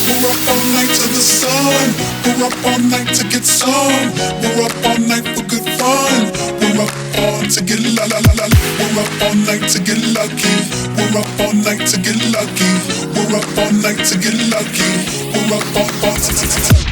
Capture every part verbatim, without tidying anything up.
We're up all night to the sun. We're up all night to get some. We're up all night for good fun. We're up all to get la la la la. We're up all night to get lucky. We're up all night to get lucky. We're up all night to get lucky. We're up all all to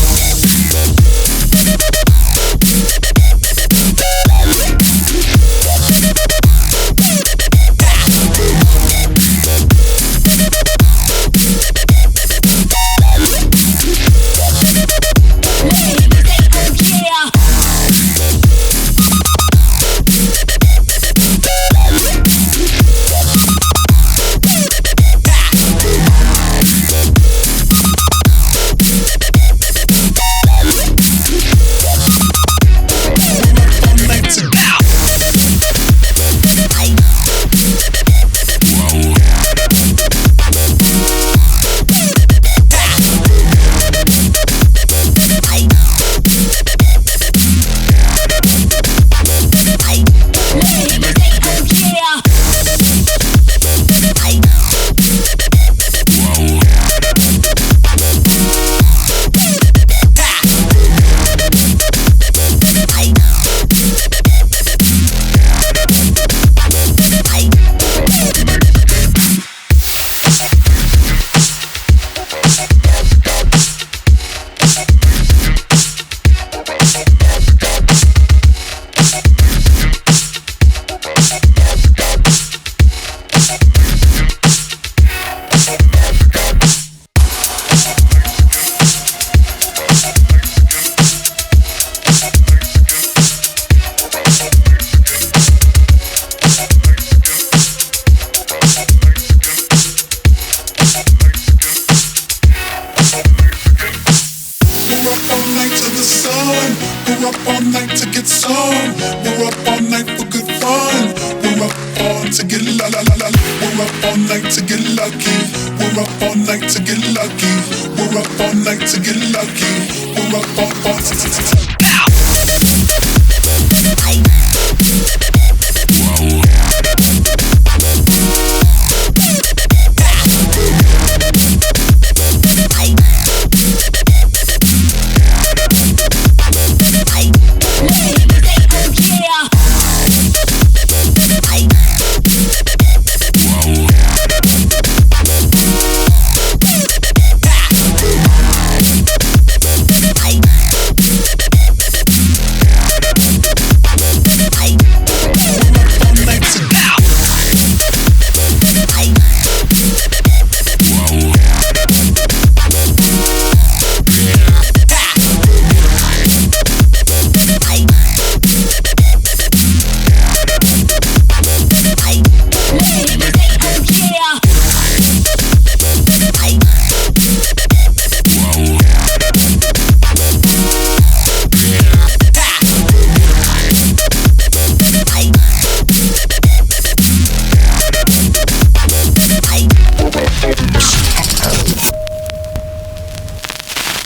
We're up all night to get some. We're up all night for good fun. We're up all to get la la la la. We're up all night to get lucky. We're up all night to get lucky. We're up all night to get lucky. We're up all all to